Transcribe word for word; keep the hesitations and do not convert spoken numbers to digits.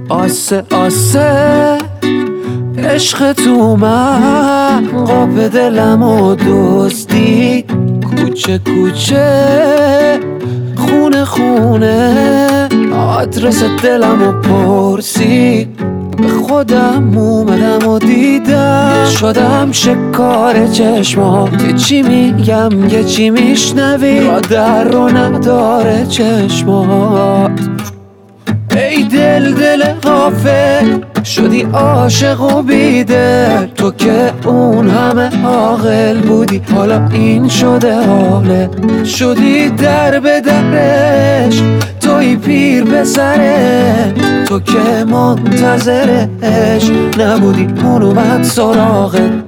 آسه آسه عشق تو من قاب دلم و دزدید، کوچه کوچه خونه خونه آدرس دلم و پرسید. به خودم اومدم و دیدم شدم شکار چشمات، یه چی میگم یه چی میشنوی، را در رو نداره چشمات. ای دل دل غافل شدی عاشق و بیدل، تو که اون همه عاقل بودی حالا این شده حاله. شدی در به درش توی پیر پسره، تو که منتظرش نبودی اون اومد سراغت.